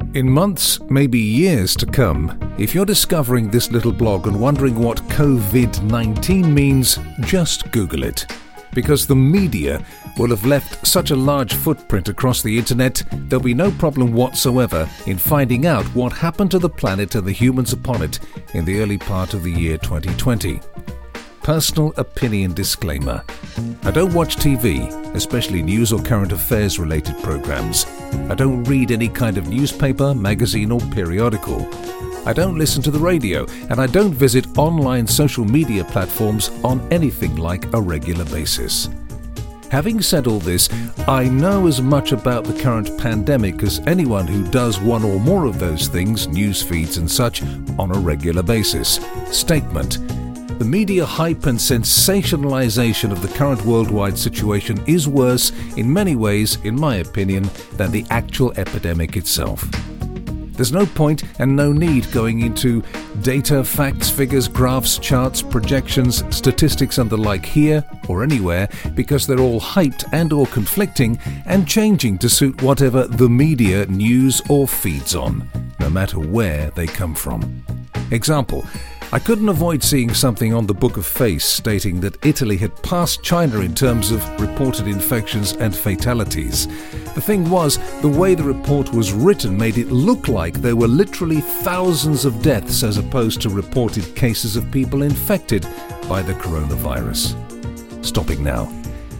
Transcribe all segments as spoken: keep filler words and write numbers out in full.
In months, maybe years to come, if you're discovering this little blog and wondering what COVID nineteen means, just Google it. Because the media will have left such a large footprint across the internet, there'll be no problem whatsoever in finding out what happened to the planet and the humans upon it in the early part of the year twenty twenty. Personal opinion disclaimer. I don't watch T V, especially news or current affairs related programs. I don't read any kind of newspaper, magazine or periodical. I don't listen to the radio, and I don't visit online social media platforms on anything like a regular basis. Having said all this, I know as much about the current pandemic as anyone who does one or more of those things, news feeds and such, on a regular basis. Statement. The media hype and sensationalization of the current worldwide situation is worse, in many ways, in my opinion, than the actual epidemic itself. There's no point and no need going into data, facts, figures, graphs, charts, projections, statistics and the like here or anywhere, because they're all hyped and or conflicting and changing to suit whatever the media news or feeds on, no matter where they come from. Example. I couldn't avoid seeing something on the Book of Face stating that Italy had passed China in terms of reported infections and fatalities. The thing was, the way the report was written made it look like there were literally thousands of deaths as opposed to reported cases of people infected by the coronavirus. Stopping now.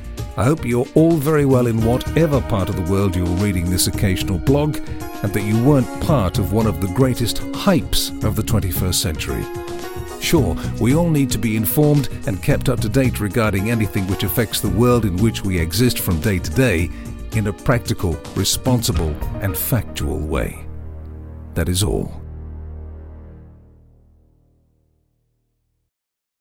I hope you're all very well in whatever part of the world you're reading this occasional blog, and that you weren't part of one of the greatest hypes of the twenty-first century. Sure, we all need to be informed and kept up to date regarding anything which affects the world in which we exist from day to day in a practical, responsible and factual way. That is all.